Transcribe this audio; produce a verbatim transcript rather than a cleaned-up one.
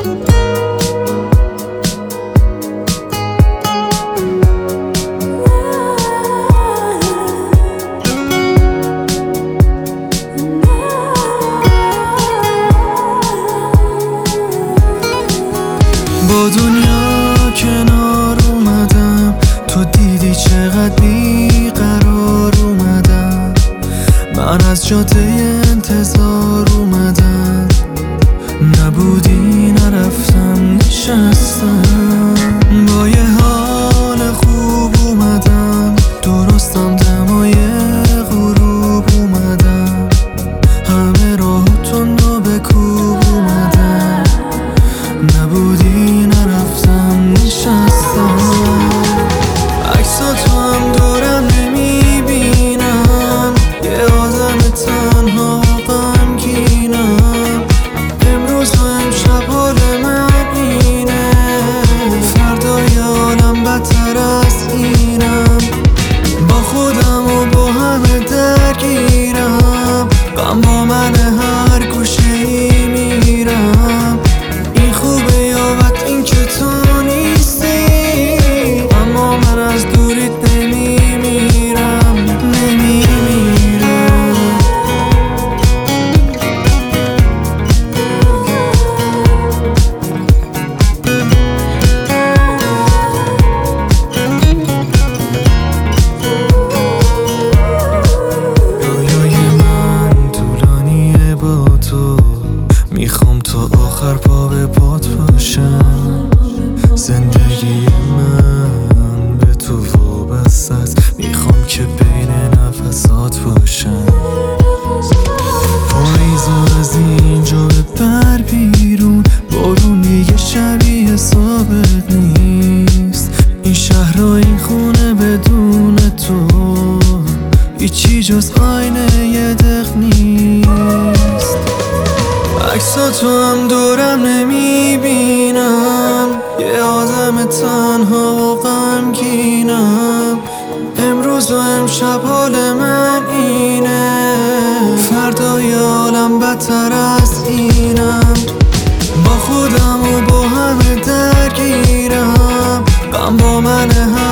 با دنیا کنار اومدم، تو دیدی چقدر بیقرار اومدم. من از جاده انتظار اومدم، نبودی نرفتم نشستم. با یه حال خوب اومدم، درستم دمای غروب اومدم. همه راه تند و به کوب اومدم، نبودی نرفتم نشستم. عکساتو هم دورم نمیبینم، یه آدم تنها و غمگینم. امروز و امشب حال من اینه، فردای عالم بدتر از اینم. با خودم و با همه درگیرم، غم با من هر گوشه ای میرم. این خوبه یا بد این که تو نیستی، اما من از دوریت نمیمیرم نمیمیرم. رویای من طولانیه با تو، میخوام تا آخر پا به پات باشم. زندگی من به تو وابسته است، میخوام که بین نفسات باشم. پاییزو از اینجا ببر بیرون، بارون دیگه شبیه ثابت نیست. این شهر و این خونه بدون تو هیچی جز آینه یه دق نیست. عکساتو هم دورم نمیبینم، یه آدم تنها و غمگینم. امروز و امشب حال من اینه، فردای عالم بدتر از اینم. با خودم و با همه درگیرم، غم با من